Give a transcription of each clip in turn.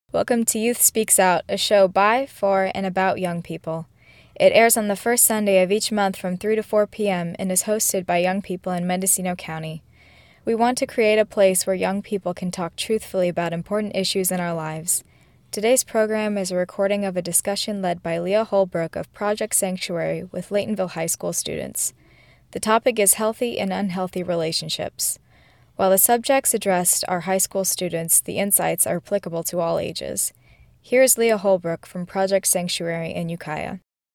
Welcome to Youth Speaks Out, a show by, for, and about young people. It airs on the first Sunday of each month from 3 to 4 p.m. and is hosted by young people in Mendocino County. We want to create a place where young people can talk truthfully about important issues in our lives. Today's program is a recording of a discussion led by Leah Holbrook of Project Sanctuary with Laytonville High School students. The topic is healthy and unhealthy relationships. While the subjects addressed are high school students, the insights are applicable to all ages. Here's Leah Holbrook from Project Sanctuary in Ukiah.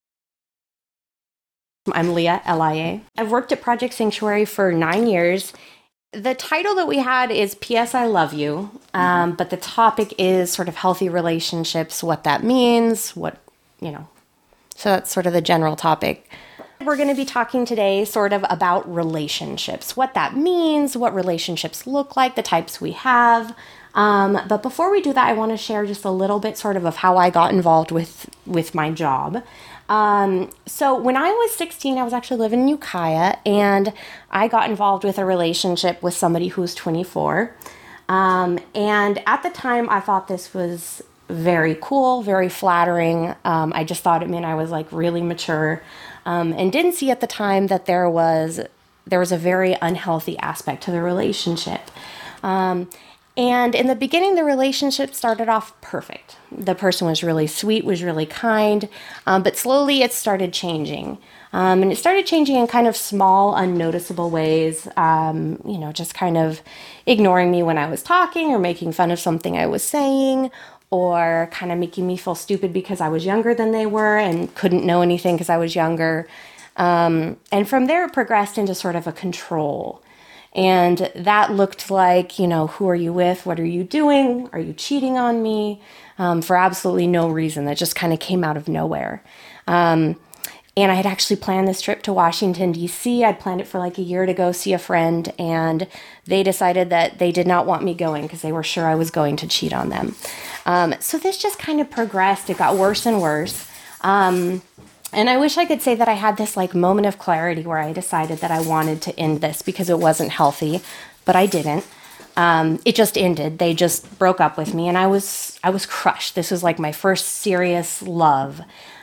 I'm Leah, L-I-A. I've worked at Project Sanctuary for 9 years. The title that we had is P.S. I Love You, but the topic is sort of healthy relationships, what that means, so that's sort of the general topic. We're going to be talking today sort of about relationships, what that means, what relationships look like, the types we have. But before we do that, I want to share just a little bit sort of how I got involved with my job. So when I was 16, I was actually living in Ukiah, and I got involved with a relationship with somebody who was 24. And at the time, I thought this was very cool, very flattering. I just thought it meant I was like really mature, and didn't see at the time that there was a very unhealthy aspect to the relationship. And in the beginning, the relationship started off perfect. The person was really sweet, was really kind, but slowly it started changing. And it started changing in kind of small, unnoticeable ways, just kind of ignoring me when I was talking or making fun of something I was saying, or kind of making me feel stupid because I was younger than they were and couldn't know anything because I was younger. And from there, it progressed into sort of a control. And that looked like, who are you with? What are you doing? Are you cheating on me? For absolutely no reason. That just kind of came out of nowhere. And I had actually planned this trip to Washington, D.C. I'd planned it for like a year to go see a friend, and they decided that they did not want me going because they were sure I was going to cheat on them. So this just kind of progressed. It got worse and worse. And I wish I could say that I had this like moment of clarity where I decided that I wanted to end this because it wasn't healthy, but I didn't. It just ended. They just broke up with me, and I was crushed. This was like my first serious love.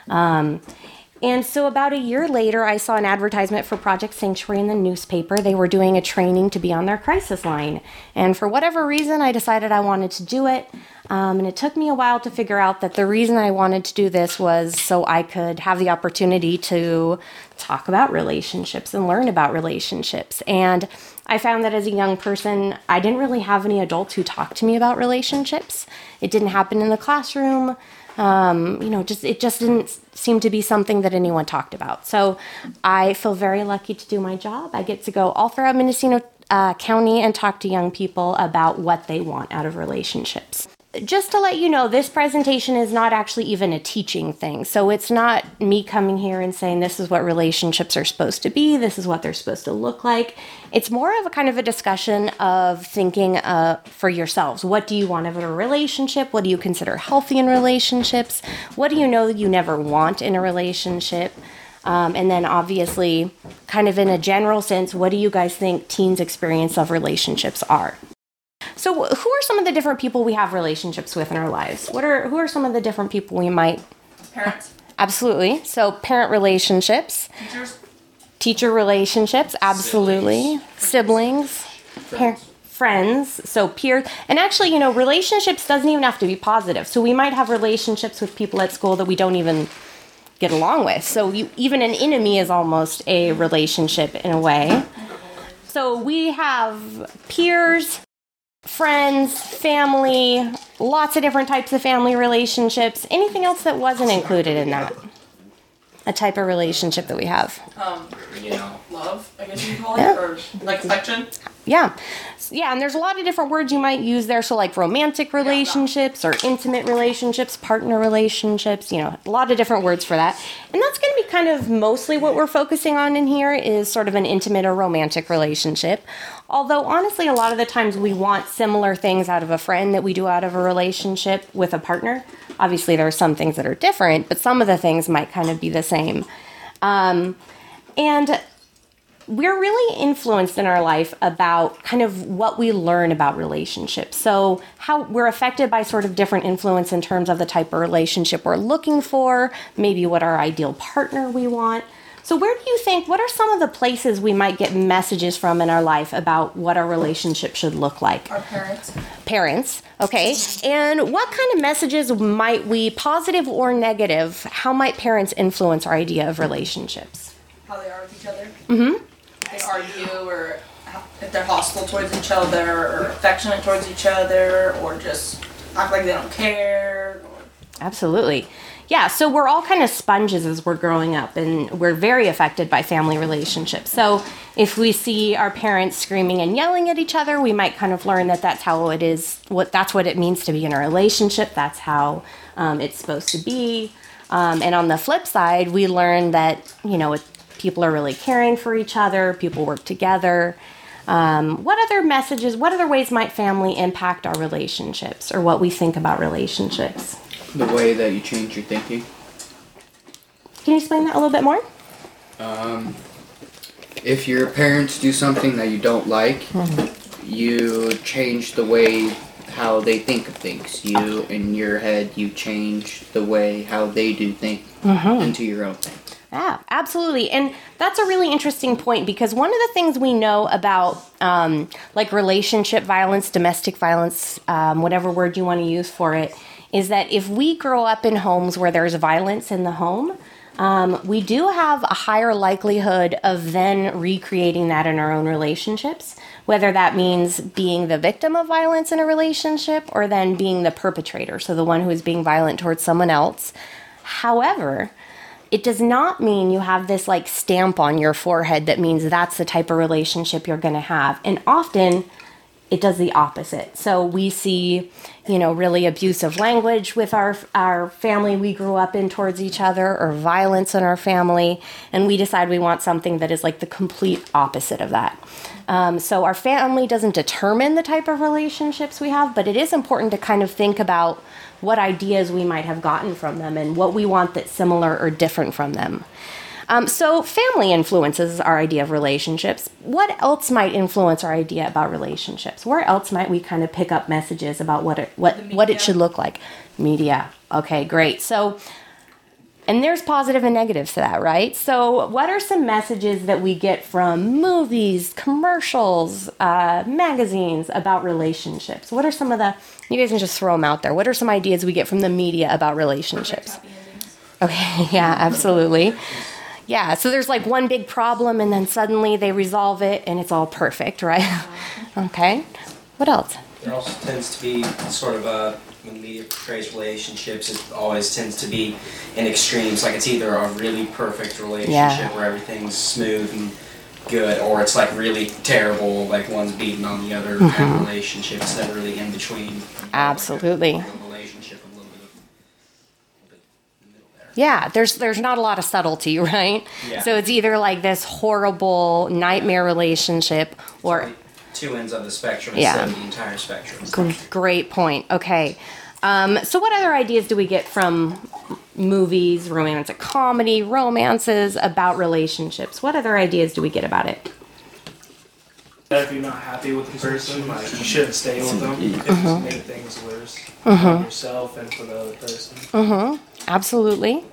And so about a year later, I saw an advertisement for Project Sanctuary in the newspaper. They were doing a training to be on their crisis line. And for whatever reason, I decided I wanted to do it. And it took me a while to figure out that the reason I wanted to do this was so I could have the opportunity to talk about relationships and learn about relationships. And I found that as a young person, I didn't really have any adults who talked to me about relationships. It didn't happen in the classroom. It just didn't seem to be something that anyone talked about. So I feel very lucky to do my job. I get to go all throughout Mendocino County and talk to young people about what they want out of relationships. Just to let you know, this presentation is not actually even a teaching thing. So it's not me coming here and saying this is what relationships are supposed to be, this is what they're supposed to look like. It's more of a kind of a discussion of thinking for yourselves. What do you want out of a relationship? What do you consider healthy in relationships? What do you know that you never want in a relationship? And then obviously, kind of in a general sense, what do you guys think teens' experience of relationships are? So who are some of the different people we have relationships with in our lives? Who are some of the different people we might... Parents. Absolutely. So parent relationships. Teachers. Teacher relationships. Absolutely. Siblings. Friends. So peers. And actually, relationships doesn't even have to be positive. So we might have relationships with people at school that we don't even get along with. So even an enemy is almost a relationship in a way. So we have peers, friends, family, lots of different types of family relationships. Anything else that wasn't included in that? A type of relationship that we have. Love, I guess you can call it, or like affection. Yeah, and there's a lot of different words you might use there. So like romantic relationships or intimate relationships, partner relationships, a lot of different words for that. And that's going to be kind of mostly what we're focusing on in here is sort of an intimate or romantic relationship. Although honestly, a lot of the times we want similar things out of a friend that we do out of a relationship with a partner. Obviously, there are some things that are different, but some of the things might kind of be the same. And we're really influenced in our life about kind of what we learn about relationships. So how we're affected by sort of different influence in terms of the type of relationship we're looking for, maybe what our ideal partner we want. So where do you think, what are some of the places we might get messages from in our life about what our relationship should look like? Our parents. Parents, okay. And what kind of messages might we, positive or negative, how might parents influence our idea of relationships? How they are with each other. Mm-hmm. They argue, or if they're hostile towards each other, or affectionate towards each other, or just act like they don't care. Absolutely. Yeah, so we're all kind of sponges as we're growing up, and we're very affected by family relationships. So if we see our parents screaming and yelling at each other, we might kind of learn that that's how it is, that's what it means to be in a relationship. That's how it's supposed to be. And on the flip side, we learn that, people are really caring for each other, people work together. What other messages, what other ways might family impact our relationships or what we think about relationships? The way that you change your thinking. Can you explain that a little bit more? If your parents do something that you don't like, you change the way how they think of things. You, in your head, you change the way how they do things into your own thing. Yeah, absolutely. And that's a really interesting point because one of the things we know about like relationship violence, domestic violence, whatever word you want to use for it, is that if we grow up in homes where there's violence in the home, we do have a higher likelihood of then recreating that in our own relationships, whether that means being the victim of violence in a relationship or then being the perpetrator, so the one who is being violent towards someone else. However, it does not mean you have this like stamp on your forehead that means that's the type of relationship you're going to have. And often it does the opposite. So we see, really abusive language with our family we grew up in towards each other, or violence in our family, and we decide we want something that is like the complete opposite of that. So our family doesn't determine the type of relationships we have, but it is important to kind of think about what ideas we might have gotten from them and what we want that's similar or different from them. So family influences our idea of relationships. What else might influence our idea about relationships? Where else might we kind of pick up messages about what it should look like? Media. Okay, great. So, and there's positive and negatives to that, right? So what are some messages that we get from movies, commercials, magazines about relationships? What are some of you guys can just throw them out there. What are some ideas we get from the media about relationships? Okay, yeah, absolutely. Yeah, so there's like one big problem and then suddenly they resolve it and it's all perfect, right? Okay. What else? There also tends to be sort of when media portrays relationships, it always tends to be in extremes. Like it's either a really perfect relationship where everything's smooth and good, or it's like really terrible, like one's beating on the other kind of relationship instead of really in between. Absolutely. Like a relationship a little bit in the middle there. Yeah, there's not a lot of subtlety, right? Yeah. So it's either like this horrible nightmare relationship or two ends of the spectrum instead of the entire spectrum. Great point. Okay. So what other ideas do we get from movies, romantic comedy, romances about relationships? What other ideas do we get about it? If you're not happy with the person, like you shouldn't stay with them. It just make things worse for yourself and for the other person. Absolutely.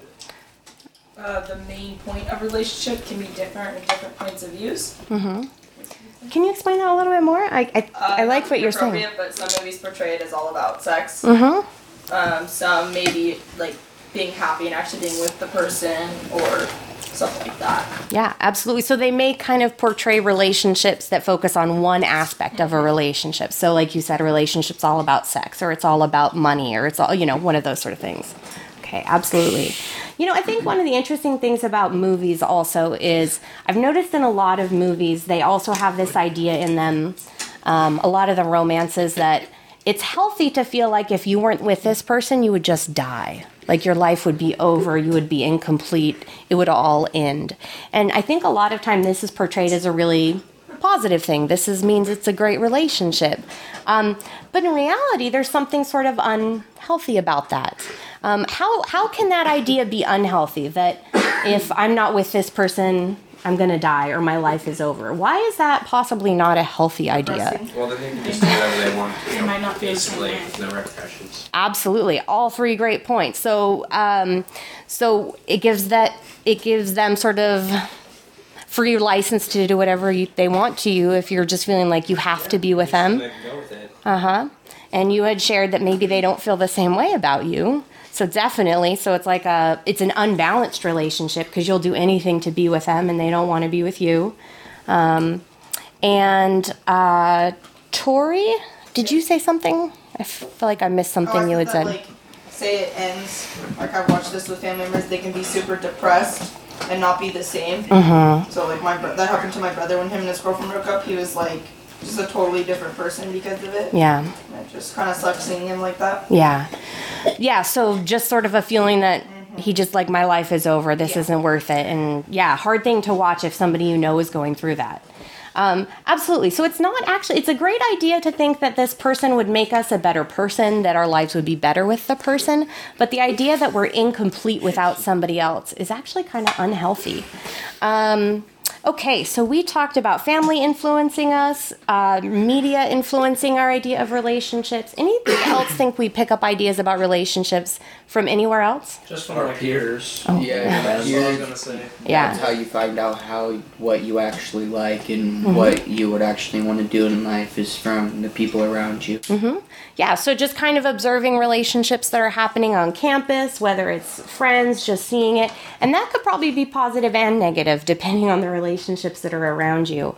The main point of relationship can be different at different points of views. Can you explain that a little bit more? I like what you're saying. But some movies portray it as all about sex. Some maybe like being happy and actually being with the person or stuff like that. Yeah, absolutely. So they may kind of portray relationships that focus on one aspect of a relationship. So like you said, a relationship's all about sex, or it's all about money, or it's all, one of those sort of things. Okay, absolutely. I think one of the interesting things about movies also is I've noticed in a lot of movies, they also have this idea in them, a lot of the romances, that it's healthy to feel like if you weren't with this person, you would just die. Like your life would be over, you would be incomplete, it would all end. And I think a lot of time this is portrayed as a really positive thing. Means it's a great relationship. But in reality, there's something sort of unhealthy about that. How can that idea be unhealthy? That if I'm not with this person, I'm going to die or my life is over. Why is that possibly not a healthy idea? Well, then they can just do whatever they want. It might not feel the same basically, way. no repercussions. Absolutely. All three great points. So, so it gives them sort of free license to do whatever they want to you if you're just feeling like you have to be with them. They can go with it. And you had shared that maybe they don't feel the same way about you. So definitely, so it's like it's an unbalanced relationship because you'll do anything to be with them and they don't want to be with you. Tori, did you say something? I feel like I missed something you had said. Like, say it ends, like I've watched this with family members, they can be super depressed and not be the same. So like that happened to my brother when him and his girlfriend broke up. He was like just a totally different person because of it. Yeah. And it just kind of sucks seeing him like that. Yeah. Yeah, so just sort of a feeling that he just like, my life is over, this isn't worth it. And yeah, hard thing to watch if somebody you know is going through that. Absolutely. So it's not actually, it's a great idea to think that this person would make us a better person, that our lives would be better with the person. But the idea that we're incomplete without somebody else is actually kind of unhealthy. Okay, so we talked about family influencing us, media influencing our idea of relationships. Anything else think we pick up ideas about relationships from anywhere else? Just from our peers. Yeah, That's what I was gonna say. Yeah. That's how you find out what you actually like and what you would actually want to do in life is from the people around you. Yeah, so just kind of observing relationships that are happening on campus, whether it's friends, just seeing it. And that could probably be positive and negative, depending on the relationships that are around you.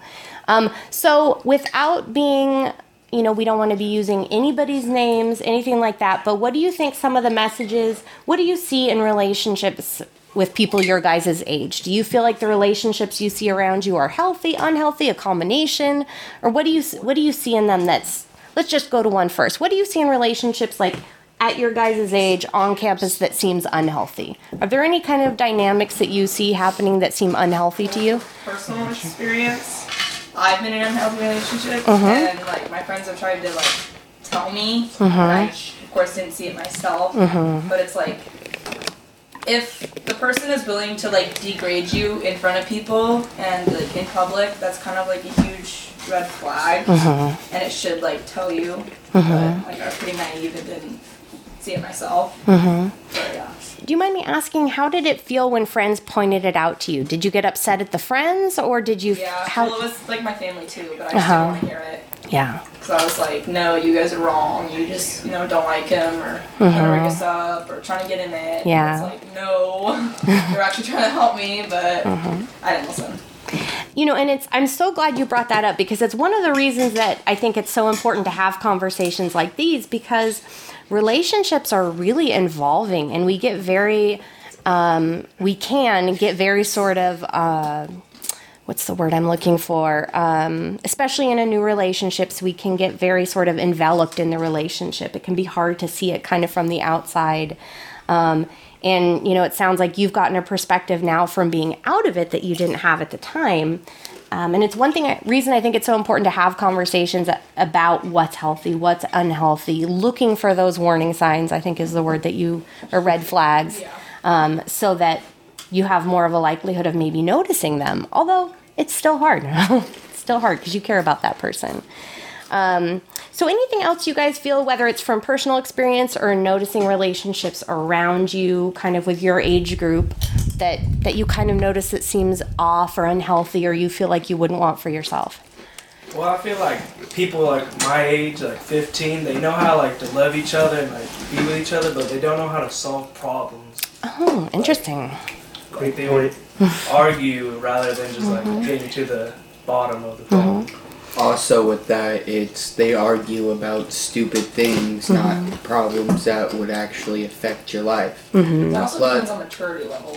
So without being, we don't want to be using anybody's names, anything like that. But what do you think some of the messages, what do you see in relationships with people your guys' age? Do you feel like the relationships you see around you are healthy, unhealthy, a combination? Or what do you see in them that's, let's just go to one first. What do you see in relationships like at your guys' age on campus that seems unhealthy? Are there any kind of dynamics that you see happening that seem unhealthy to you? Personal experience, I've been in an unhealthy relationship, and like my friends have tried to like tell me, and I of course didn't see it myself, but it's like, if the person is willing to like degrade you in front of people and like in public, that's kind of like a huge red flag, and it should like tell you. But like I was pretty naive and didn't see it myself. But yeah. Do you mind me asking, how did it feel when friends pointed it out to you? Did you get upset at the friends, or did you? Yeah. Well, it was like my family too, but I just didn't want to hear it. Yeah. So I was like, no, you guys are wrong. You just, don't like him, or trying to rig us up, or trying to get in it. Yeah. And it's like, no, you're actually trying to help me, but I didn't listen. And I'm so glad you brought that up, because it's one of the reasons that I think it's so important to have conversations like these, because relationships are really involving, and we get very, we can get very sort of, what's the word I'm looking for? Especially in a new relationships, we can get very sort of enveloped in the relationship. It can be hard to see it kind of from the outside. And, it sounds like you've gotten a perspective now from being out of it that you didn't have at the time. And it's reason I think it's so important to have conversations about what's healthy, what's unhealthy, looking for those warning signs, I think is the word or red flags, so that you have more of a likelihood of maybe noticing them. Although it's still hard. It's still hard because you care about that person. So anything else you guys feel, whether it's from personal experience or noticing relationships around you, kind of with your age group, that you kind of notice that seems off or unhealthy, or you feel like you wouldn't want for yourself? Well, I feel like people like my age, like 15, they know how like to love each other and like be with each other, but they don't know how to solve problems. Oh, interesting. Like they would argue rather than just like getting to the bottom of the problem. Also with that, they argue about stupid things, not problems that would actually affect your life. It also depends on maturity level.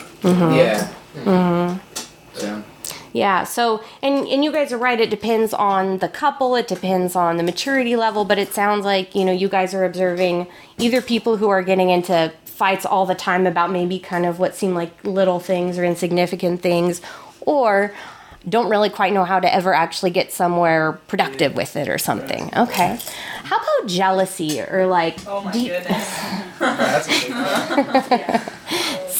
Yeah. So. Yeah, so, and you guys are right, it depends on the couple, it depends on the maturity level, but it sounds like, you guys are observing either people who are getting into fights all the time about maybe kind of what seem like little things or insignificant things, or don't really quite know how to ever actually get somewhere productive with it or something. Okay. How about jealousy, or like... Oh my goodness. That's a big one. Oh god.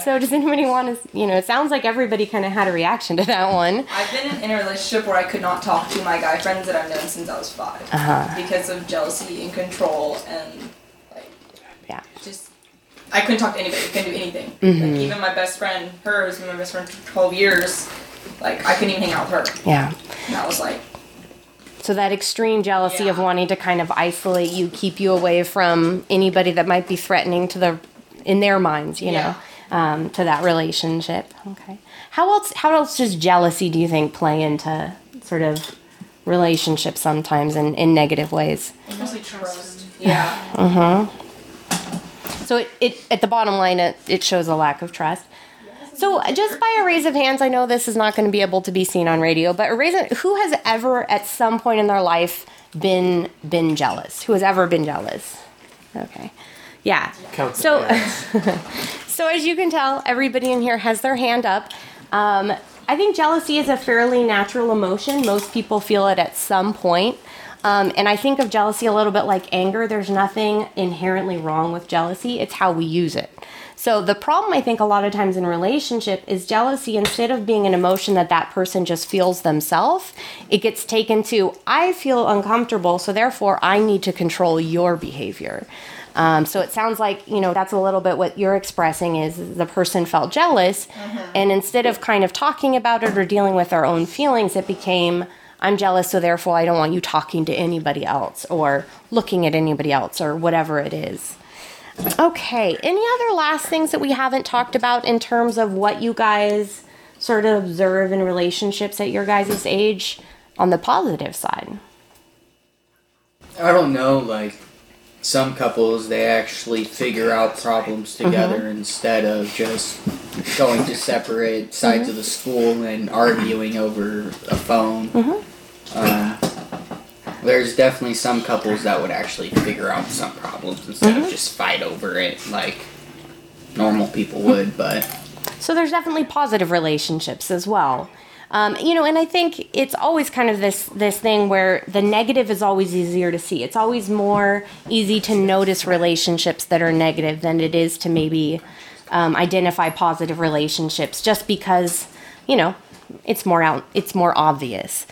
So does anybody want to, it sounds like everybody kind of had a reaction to that one. I've been in a relationship where I could not talk to my guy friends that I've known since I was 5 because of jealousy and control and just I couldn't talk to anybody. I couldn't do anything. Like even my best friend, who's been my best friend for 12 years, like I couldn't even hang out with her. Yeah. And that was like. So that extreme jealousy of wanting to kind of isolate you, keep you away from anybody that might be threatening in their minds, you know, to that relationship. Okay. How else does jealousy, do you think, play into sort of relationships sometimes in negative ways? Mostly trust. Yeah. So it at the bottom line, it shows a lack of trust. So just by a raise of hands, I know this is not going to be able to be seen on radio, but who has ever at some point in their life been jealous? Who has ever been jealous? Okay. Yeah. So as you can tell, everybody in here has their hand up. I think jealousy is a fairly natural emotion. Most people feel it at some point. And I think of jealousy a little bit like anger. There's nothing inherently wrong with jealousy. It's how we use it. So the problem, I think, a lot of times in relationship is jealousy, instead of being an emotion that person just feels themselves, it gets taken to, I feel uncomfortable, so therefore I need to control your behavior. So it sounds like, that's a little bit what you're expressing is the person felt jealous, and instead of kind of talking about it or dealing with their own feelings, it became, I'm jealous, so therefore I don't want you talking to anybody else or looking at anybody else or whatever it is. Okay, any other last things that we haven't talked about in terms of what you guys sort of observe in relationships at your guys' age on the positive side? I don't know, like, some couples, they actually figure out problems together instead of just going to separate sides of the school and arguing over a phone. There's definitely some couples that would actually figure out some problems instead of just fight over it like normal people would, but... So there's definitely positive relationships as well. And I think it's always kind of this thing where the negative is always easier to see. It's always more easy to notice relationships that are negative than it is to maybe identify positive relationships, just because, it's more obvious.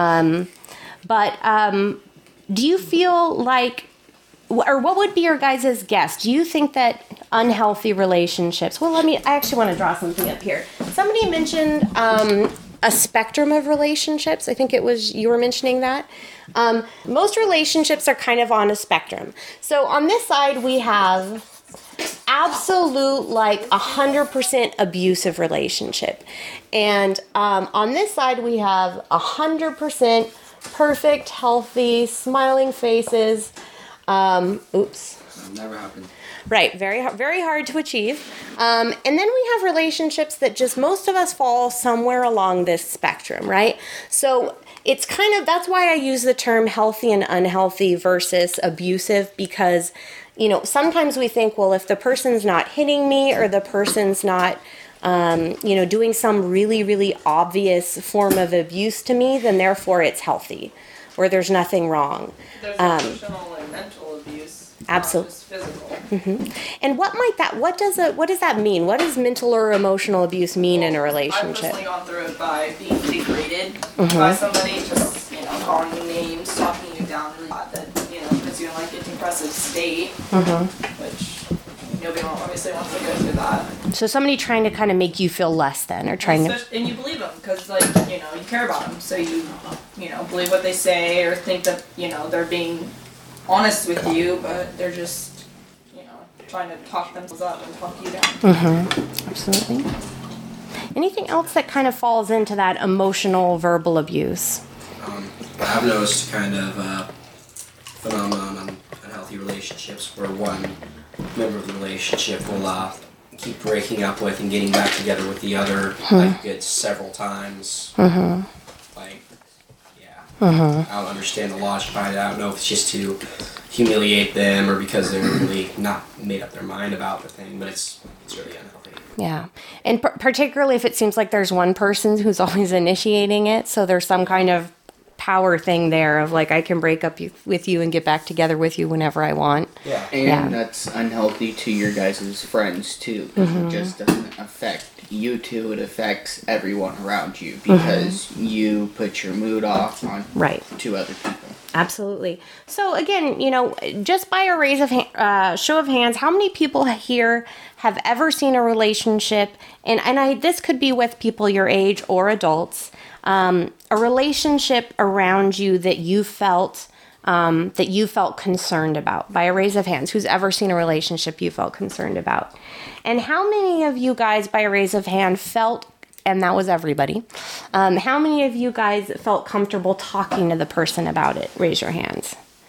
But do you feel like, or what would be your guys' guess? Do you think that unhealthy relationships, I actually want to draw something up here. Somebody mentioned a spectrum of relationships. I think it was, you were mentioning that. Most relationships are kind of on a spectrum. So on this side, we have absolute, 100% abusive relationship. And on this side, we have 100% perfect, healthy, smiling faces. Oops. That'll never happen. Right, very, very hard to achieve. And then we have relationships that just most of us fall somewhere along this spectrum, right? So it's kind of, that's why I use the term healthy and unhealthy versus abusive, because, sometimes we think, well, if the person's not hitting me or the person's not, doing some really, really obvious form of abuse to me, then therefore it's healthy, or there's nothing wrong. There's emotional and mental abuse. Absolutely. Not just physical. And what does that mean? What does mental or emotional abuse mean in a I've relationship? personally gone through it by being degraded by somebody, just, calling you names, talking you down really bad, that, puts you in a depressive state, which nobody obviously wants to go through that. So somebody trying to kind of make you feel less than, or trying to... And you believe them, because, you care about them, so you believe what they say, or think that, they're being honest with you, but they're just, trying to talk themselves up and talk you down. Absolutely. Anything else that kind of falls into that emotional verbal abuse? I've noticed kind of phenomenon on unhealthy relationships where one member of the relationship will keep breaking up with and getting back together with the other good several times. I don't understand the logic behind it. I don't know if it's just to humiliate them or because they're really not made up their mind about the thing, but it's really unhealthy. Yeah. And particularly if it seems like there's one person who's always initiating it, so there's some kind of power thing there of like I can break up with you and get back together with you whenever I want. Yeah. And that's unhealthy to your guys' friends too, because it just doesn't affect you two, it affects everyone around you because you put your mood off on to other people. Absolutely. So again, just by a show of hands, how many people here have ever seen a relationship, and this could be with people your age or adults, a relationship around you that you felt concerned about? By a raise of hands, who's ever seen a relationship you felt concerned about? And how many of you guys, by a raise of hand, felt, and that was everybody, how many of you guys felt comfortable talking to the person about it? Raise your hands.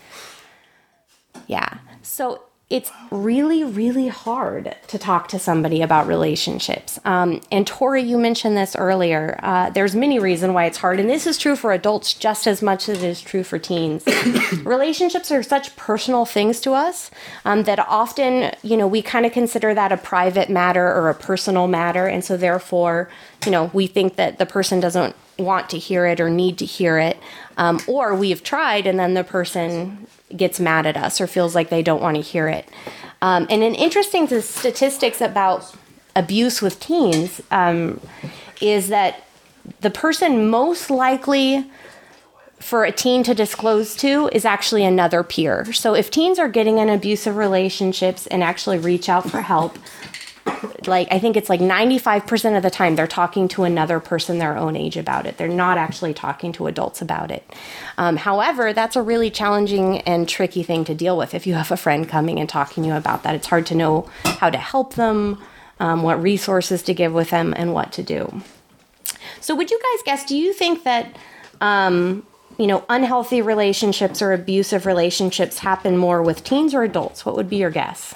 Yeah. So it's really, really hard to talk to somebody about relationships. And Tori, you mentioned this earlier. There's many reasons why it's hard. And this is true for adults just as much as it is true for teens. Relationships are such personal things to us that often, we kind of consider that a private matter or a personal matter. And so therefore, we think that the person doesn't want to hear it or need to hear it. Or we've tried and then the person gets mad at us or feels like they don't want to hear it. And an interesting statistics about abuse with teens is that the person most likely for a teen to disclose to is actually another peer. So if teens are getting in abusive relationships and actually reach out for help, I think it's 95% of the time they're talking to another person their own age about it. They're not actually talking to adults about it. However, that's a really challenging and tricky thing to deal with. If you have a friend coming and talking to you about that, it's hard to know how to help them, what resources to give with them, and what to do. So would you guys guess, do you think that unhealthy relationships or abusive relationships happen more with teens or adults? What would be your guess?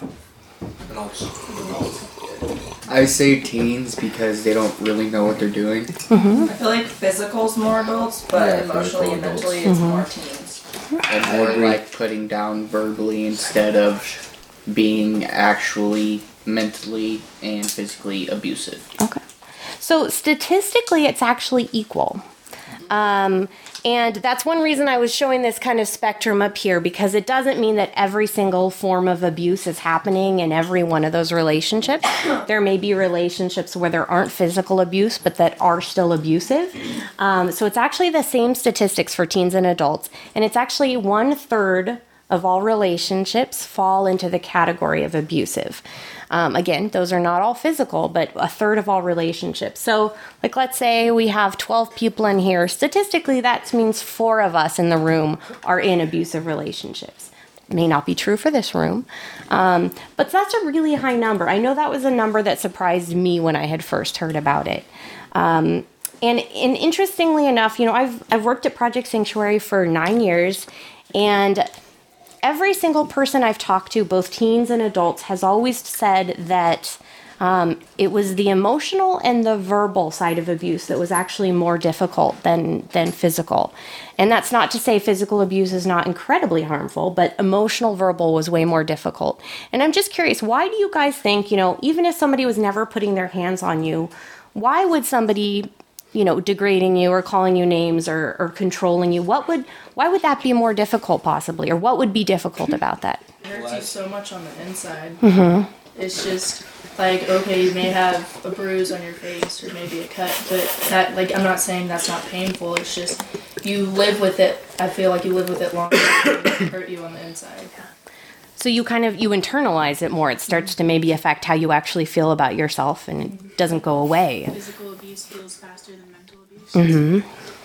I say teens because they don't really know what they're doing. I feel like physical's more adults, but emotionally and mentally it's more teens. And more like putting down verbally instead of being actually mentally and physically abusive. Okay. So statistically, it's actually equal. And that's one reason I was showing this kind of spectrum up here, because it doesn't mean that every single form of abuse is happening in every one of those relationships. There may be relationships where there aren't physical abuse, but that are still abusive. So it's actually the same statistics for teens and adults. And it's actually 1/3 of all relationships fall into the category of abusive. Again, those are not all physical, but 1/3 of all relationships. So, let's say we have 12 people in here. Statistically, that means 4 of us in the room are in abusive relationships. It may not be true for this room, but that's a really high number. I know that was a number that surprised me when I had first heard about it. And interestingly enough, I've worked at Project Sanctuary for 9 years, and every single person I've talked to, both teens and adults, has always said that it was the emotional and the verbal side of abuse that was actually more difficult than physical. And that's not to say physical abuse is not incredibly harmful, but emotional, verbal was way more difficult. And I'm just curious, why do you guys think, even if somebody was never putting their hands on you, why would somebody degrading you or calling you names or controlling you, why would that be more difficult possibly? Or what would be difficult about that? It hurts you so much on the inside. It's just okay, you may have a bruise on your face or maybe a cut, but that, I'm not saying that's not painful. It's just, you live with it. I feel like you live with it longer than it hurt you on the inside. So you internalize it more. It starts to maybe affect how you actually feel about yourself, and it doesn't go away. Physical abuse heals faster than mental abuse.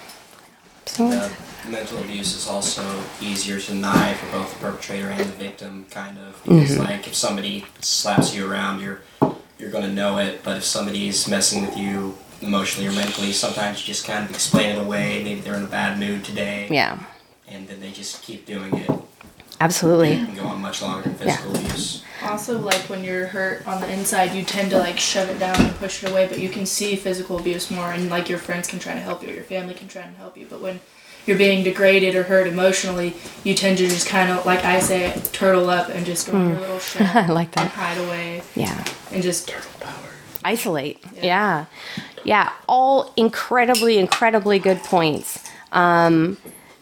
Mental abuse is also easier to deny for both the perpetrator and the victim, kind of. Because, if somebody slaps you around, you're going to know it. But if somebody's messing with you emotionally or mentally, sometimes you just kind of explain it away. Maybe they're in a bad mood today. Yeah. And then they just keep doing it. Absolutely. It can go on much longer than physical abuse. Also, when you're hurt on the inside, you tend to shove it down and push it away, but you can see physical abuse more, and your friends can try to help you, or your family can try and help you. But when you're being degraded or hurt emotionally, you tend to just kind of, I say, turtle up and just go in your little shell. I like that. And hide away. Yeah. And just isolate. Yeah. All incredibly, incredibly good points.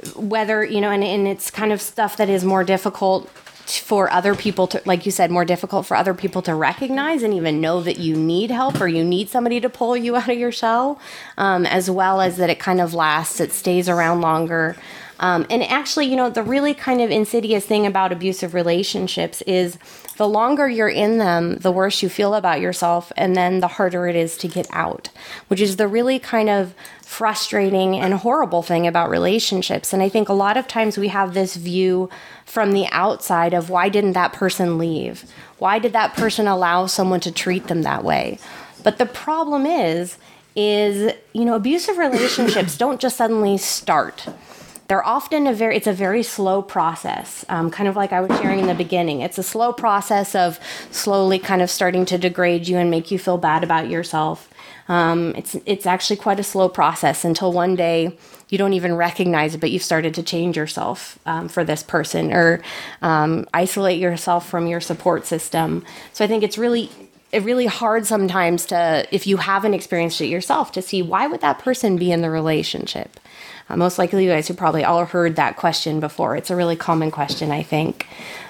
whether, and it's kind of stuff that is more difficult for other people to, like you said, more difficult for other people to recognize and even know that you need help or you need somebody to pull you out of your shell, as well as that it kind of lasts, it stays around longer. And actually, the really kind of insidious thing about abusive relationships is the longer you're in them, the worse you feel about yourself, and then the harder it is to get out, which is the really kind of frustrating and horrible thing about relationships. And I think a lot of times we have this view from the outside of why didn't that person leave? Why did that person allow someone to treat them that way? But the problem is, abusive relationships don't just suddenly start. They're often it's a very slow process, kind of like I was sharing in the beginning. It's a slow process of slowly kind of starting to degrade you and make you feel bad about yourself. It's actually quite a slow process until one day you don't even recognize it, but you've started to change yourself for this person or isolate yourself from your support system. So I think it's really hard sometimes to, if you haven't experienced it yourself, to see why would that person be in the relationship. Most likely you guys have probably all heard that question before. It's a really common question, I think.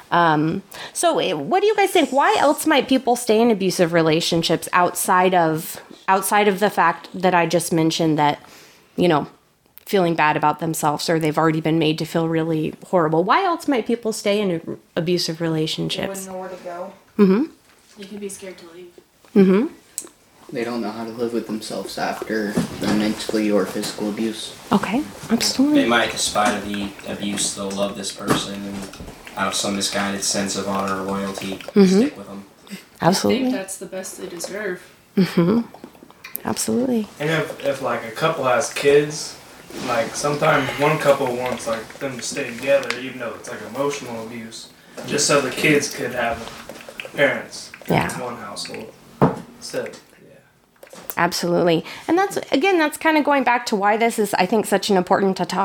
So what do you guys think? Why else might people stay in abusive relationships outside of the fact that I just mentioned that, feeling bad about themselves or they've already been made to feel really horrible? Why else might people stay in abusive relationships? They wouldn't know where to go. Mm-hmm. You could be scared to leave. Mm-hmm. They don't know how to live with themselves after the mentally or physical abuse. Okay, absolutely. They might, despite the abuse, they'll love this person and out of some misguided sense of honor or loyalty, stick with them. Absolutely. I think that's the best they deserve. Mm-hmm. Absolutely. And if like a couple has kids, like sometimes one couple wants like them to stay together, even though it's like emotional abuse, just so the kids could have parents in one household. So. Absolutely. And that's kind of going back to why this is, I think, such an important topic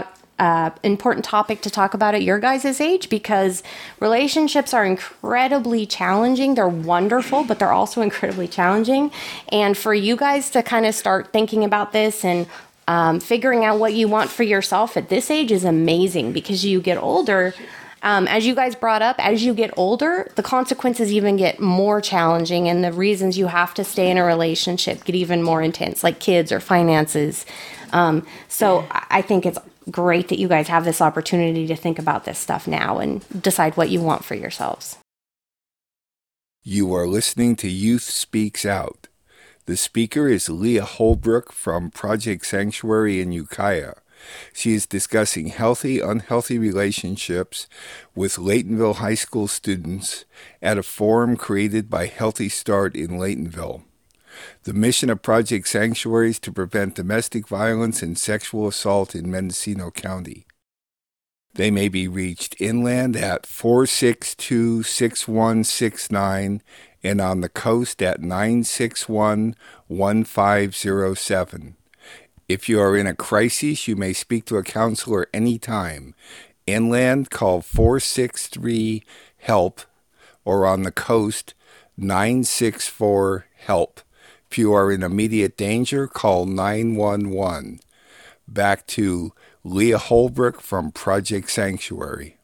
to talk about at your guys' age, because relationships are incredibly challenging. They're wonderful, but they're also incredibly challenging. And for you guys to kind of start thinking about this and figuring out what you want for yourself at this age is amazing, because you get older. As you guys brought up, as you get older, the consequences even get more challenging, and the reasons you have to stay in a relationship get even more intense, like kids or finances. So I think it's great that you guys have this opportunity to think about this stuff now and decide what you want for yourselves. You are listening to Youth Speaks Out. The speaker is Leah Holbrook from Project Sanctuary in Ukiah. She is discussing healthy, unhealthy relationships with Laytonville High School students at a forum created by Healthy Start in Laytonville. The mission of Project Sanctuary is to prevent domestic violence and sexual assault in Mendocino County. They may be reached inland at 462-6169 and on the coast at 961-1507. If you are in a crisis, you may speak to a counselor anytime. Inland, call 463-HELP, or on the coast, 964-HELP. If you are in immediate danger, call 911. Back to Leah Holbrook from Project Sanctuary.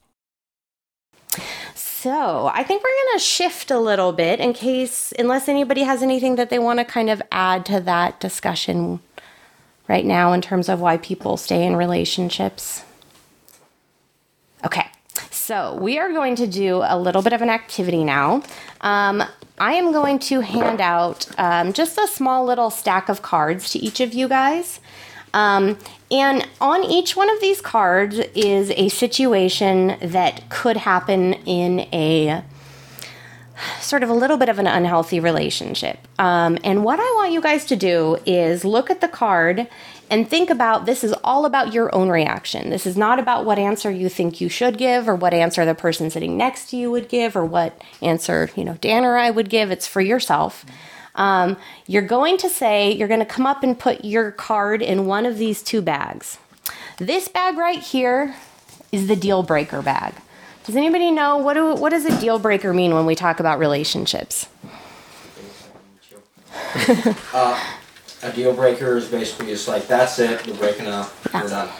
So I think we're going to shift a little bit unless anybody has anything that they want to kind of add to that discussion right now in terms of why people stay in relationships. Okay, so we are going to do a little bit of an activity now. I am going to hand out just a small little stack of cards to each of you guys. And on each one of these cards is a situation that could happen in a sort of a little bit of an unhealthy relationship. And what I want you guys to do is look at the card and think about, this is all about your own reaction. This is not about what answer you think you should give or what answer the person sitting next to you would give or what answer, Dan or I would give. It's for yourself. You're going to come up and put your card in one of these two bags. This bag right here is the deal breaker bag. Does anybody know what does a deal breaker mean when we talk about relationships? A deal breaker is basically just like, that's it, we're breaking up, we're done.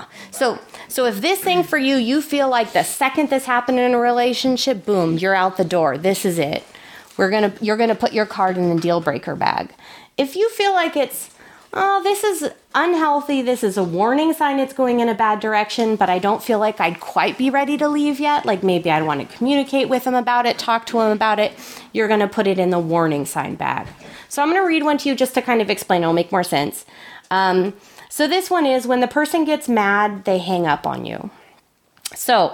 So if this thing for you, you feel like the second this happened in a relationship, boom, you're out the door. This is it. You're gonna put your card in the deal breaker bag. If you feel like it's, oh, this is unhealthy, this is a warning sign it's going in a bad direction, but I don't feel like I'd quite be ready to leave yet, like maybe I'd want to communicate with him about it, talk to him about it, you're going to put it in the warning sign bag. So I'm going to read one to you just to kind of explain, it'll make more sense. So this one is, when the person gets mad, they hang up on you. So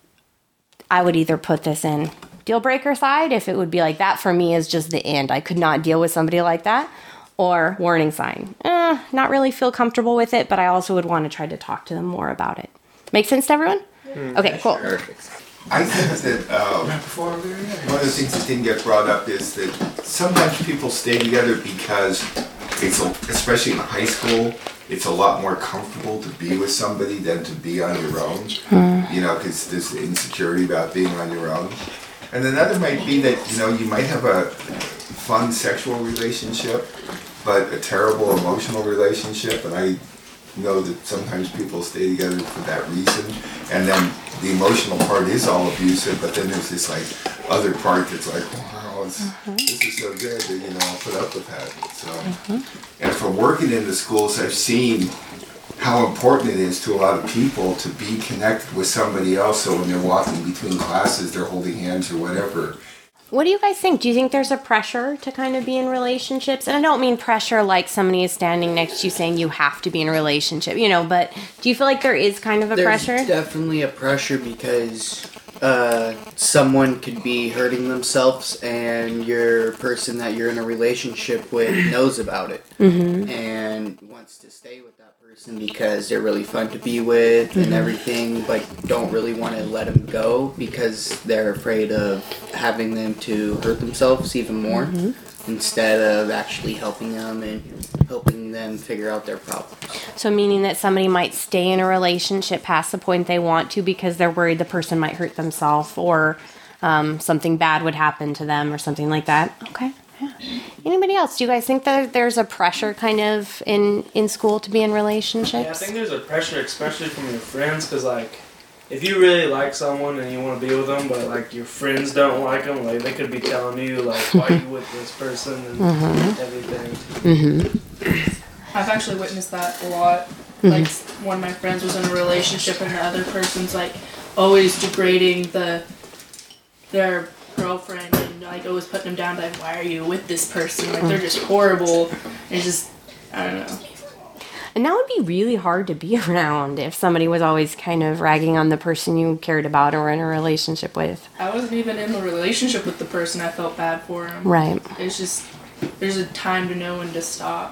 I would either put this in deal breaker side, if it would be like that for me is just the end. I could not deal with somebody like that. Or warning sign. Not really feel comfortable with it, but I also would want to try to talk to them more about it. Make sense to everyone? Okay, cool. I think that one of the things that didn't get brought up is that sometimes people stay together because especially in high school, it's a lot more comfortable to be with somebody than to be on your own. Because there's the insecurity about being on your own. And another might be that, you might have a fun sexual relationship, but a terrible emotional relationship, and I know that sometimes people stay together for that reason, and then the emotional part is all abusive, but then there's this other part that's like, wow, this is so good that I'll put up with that. So, and from working in the schools, I've seen how important it is to a lot of people to be connected with somebody else, so when they're walking between classes, they're holding hands or whatever. What do you guys think? Do you think there's a pressure to kind of be in relationships? And I don't mean pressure like somebody is standing next to you saying you have to be in a relationship, but do you feel like there is kind of a pressure? There's definitely a pressure because someone could be hurting themselves and your person that you're in a relationship with knows about it and wants to stay with that person because they're really fun to be with and everything, but don't really want to let them go because they're afraid of having them to hurt themselves even more instead of actually helping them and helping them figure out their problems. So meaning that somebody might stay in a relationship past the point they want to because they're worried the person might hurt themselves or something bad would happen to them or something like that. Okay. Yeah. Anybody else? Do you guys think that there's a pressure kind of in school to be in relationships? Yeah, I think there's a pressure, especially from your friends, because if you really like someone and you want to be with them, but your friends don't like them, they could be telling you why you with this person and everything. I've actually witnessed that a lot. One of my friends was in a relationship and the other person's always degrading their girlfriend and always putting them down why are you with this person? They're just horrible. It's just, I don't know. And that would be really hard to be around if somebody was always kind of ragging on the person you cared about or were in a relationship with. I wasn't even in the relationship with the person. I felt bad for him. Right. It's just, there's a time to know when to stop.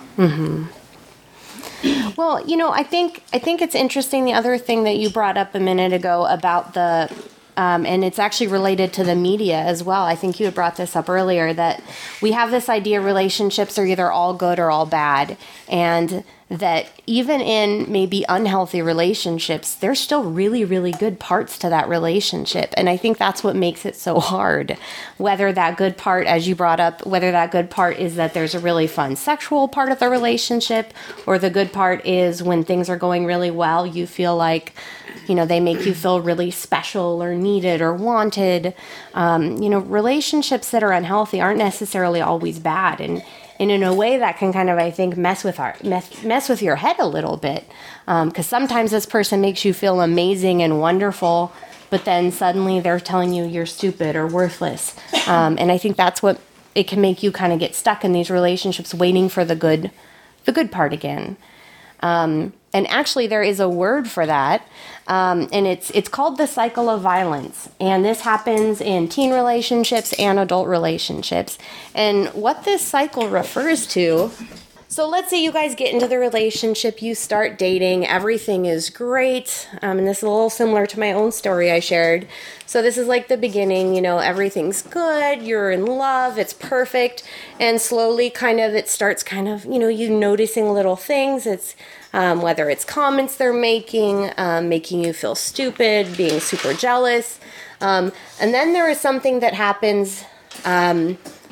Well, I think it's interesting. The other thing that you brought up a minute ago about the and it's actually related to the media as well. I think you had brought this up earlier, that we have this idea relationships are either all good or all bad. And that even in maybe unhealthy relationships, there's still really, really good parts to that relationship. And I think that's what makes it so hard. Whether that good part, as you brought up, whether that good part is that there's a really fun sexual part of the relationship, or the good part is when things are going really well, you feel like, they make you feel really special or needed or wanted. Relationships that are unhealthy aren't necessarily always bad. And in a way that can kind of, I think, mess with your head a little bit. Because sometimes this person makes you feel amazing and wonderful, but then suddenly they're telling you you're stupid or worthless. And I think that's what it can make you kind of get stuck in these relationships, waiting for the good part again. And actually, there is a word for that, and it's called the cycle of violence. And this happens in teen relationships and adult relationships. And what this cycle refers to, so let's say you guys get into the relationship, you start dating, everything is great. And this is a little similar to my own story I shared. So this is like the beginning, everything's good, you're in love, it's perfect. And slowly it starts you noticing little things. It's whether it's comments they're making you feel stupid, being super jealous. And then there is something that happens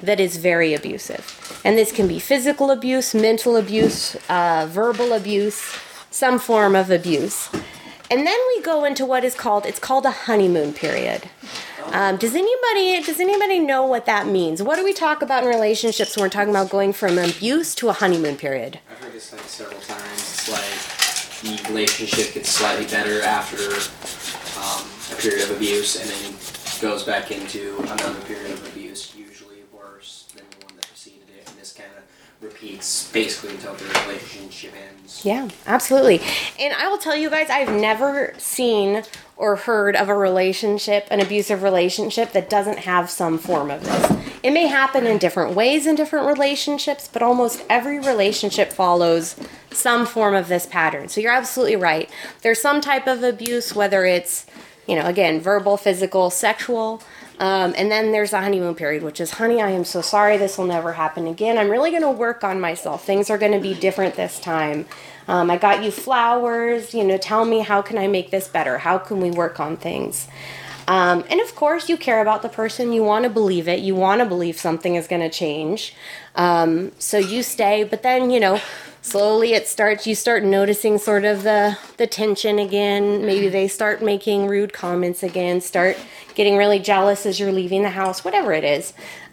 that is very abusive. And this can be physical abuse, mental abuse, verbal abuse, some form of abuse. And then we go into what is called, it's called a honeymoon period. Does anybody know what that means? What do we talk about in relationships when we're talking about going from abuse to a honeymoon period? I've heard this like several times. It's like the relationship gets slightly better after a period of abuse, and then goes back into another period of abuse, usually worse than the one that preceded it, and this kind of repeats basically until the relationship ends. Yeah, absolutely. And I will tell you guys, I've never seen or heard of a relationship, an abusive relationship, that doesn't have some form of this. It may happen in different ways in different relationships, but almost every relationship follows some form of this pattern. So you're absolutely right. There's some type of abuse, whether it's, again, verbal, physical, sexual. And then there's the honeymoon period, which is, honey, I am so sorry, this will never happen again. I'm really going to work on myself. Things are going to be different this time. I got you flowers, tell me, how can I make this better? How can we work on things? And of course, you care about the person. You want to believe it. You want to believe something is going to change. So you stay, but then, slowly you start noticing sort of the tension again. Maybe they start making rude comments again, start getting really jealous as you're leaving the house, whatever it is.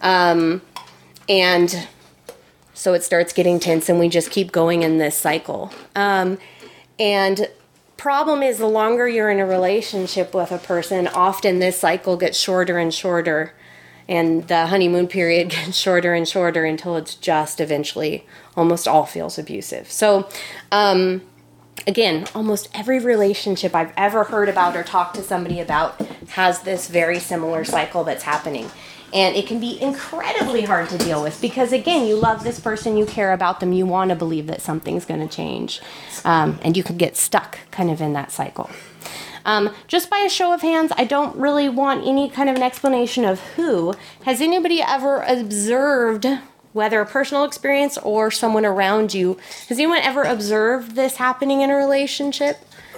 And so it starts getting tense, and we just keep going in this cycle. And problem is, the longer you're in a relationship with a person, often this cycle gets shorter and shorter, and the honeymoon period gets shorter and shorter until it's just eventually almost all feels abusive. So, again, almost every relationship I've ever heard about or talked to somebody about has this very similar cycle that's happening. And it can be incredibly hard to deal with because, again, you love this person, you care about them, you want to believe that something's going to change. And you can get stuck kind of in that cycle. Just by a show of hands, I don't really want any kind of an explanation of who. Has anybody ever observed, whether a personal experience or someone around you, has anyone ever observed this happening in a relationship?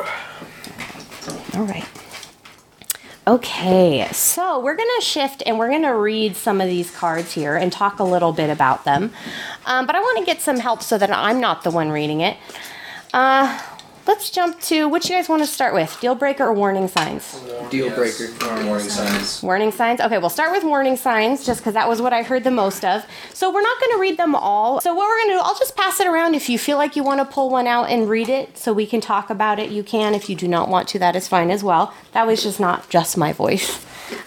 All right. Okay, so we're going to shift and we're going to read some of these cards here and talk a little bit about them. But I want to get some help so that I'm not the one reading it. Let's jump to, which you guys want to start with? Deal breaker or warning signs? Deal breaker. Warning signs. Warning signs? Okay, we'll start with warning signs just because that was what I heard the most of. So we're not going to read them all. So what we're going to do, I'll just pass it around. If you feel like you want to pull one out and read it so we can talk about it, you can. If you do not want to, that is fine as well. That was just not just my voice.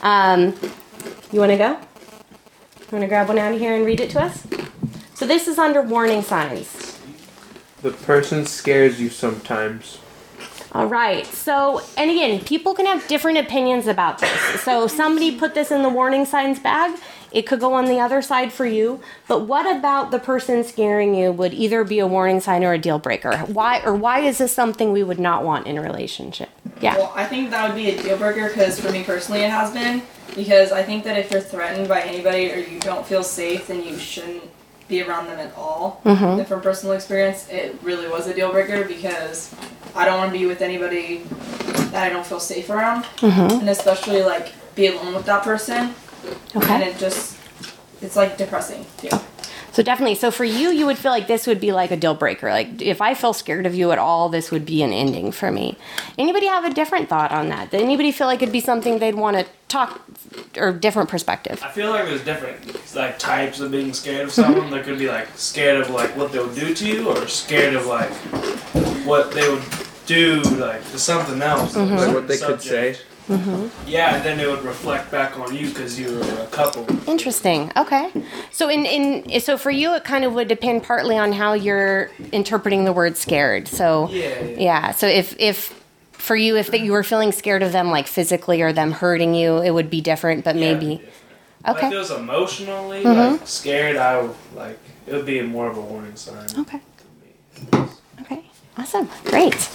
You want to go? You want to grab one out of here and read it to us? So this is under warning signs. The person scares you sometimes. All right. So, and again, people can have different opinions about this. So somebody put this in the warning signs bag. It could go on the other side for you. But what about the person scaring you would either be a warning sign or a deal breaker? Why is this something we would not want in a relationship? Yeah. Well, I think that would be a deal breaker because for me personally it has been. Because I think that if you're threatened by anybody or you don't feel safe, then you shouldn't be around them at all. Mm-hmm. And from personal experience, it really was a deal breaker because I don't want to be with anybody that I don't feel safe around. Mm-hmm. And especially like be alone with that person. Okay. And it's like depressing too. So definitely, so for you, you would feel like this would be like a deal breaker. Like if I feel scared of you at all, this would be an ending for me. Anybody have a different thought on that? Did anybody feel like it'd be something they'd want to talk or different perspective? I feel like there's different like types of being scared of someone. There could be like scared of like what they'll do to you, or scared of like what they would do like to something else. Mm-hmm. Like what they could say. Mm-hmm. Yeah, and then it would reflect back on you because you were a couple. Interesting. Okay. So so for you, it kind of would depend partly on how you're interpreting the word scared. So yeah. So if for you, if you were feeling scared of them like physically or them hurting you, it would be different. But maybe. Okay. If it was emotionally like scared, it would be more of a warning sign. Okay. Okay. Awesome. Great.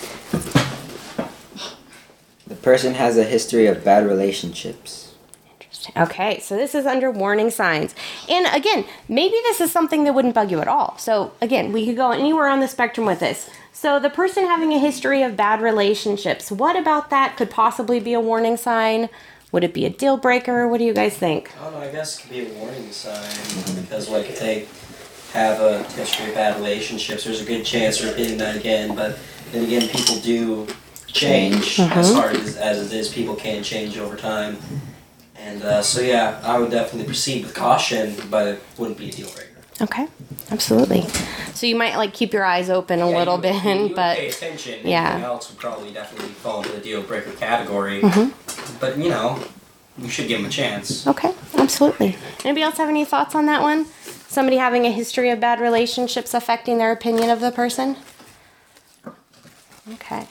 The person has a history of bad relationships. Interesting. Okay, so this is under warning signs. And again, maybe this is something that wouldn't bug you at all. So again, we could go anywhere on the spectrum with this. So the person having a history of bad relationships, what about that could possibly be a warning sign? Would it be a deal breaker? What do you guys think? I don't know, I guess it could be a warning sign, because like if they have a history of bad relationships, there's a good chance they're repeating that again, but then again, people do change. As hard as it is, people can change over time. And so yeah, I would definitely proceed with caution, but it wouldn't be a deal breaker. Okay, absolutely. So you might like keep your eyes open a little bit, you would but pay attention. yeah. Anything else would probably definitely fall into the deal breaker category. But you know, you should give them a chance. Okay, absolutely. Anybody else have any thoughts on that one? Somebody having a history of bad relationships affecting their opinion of the person? Okay.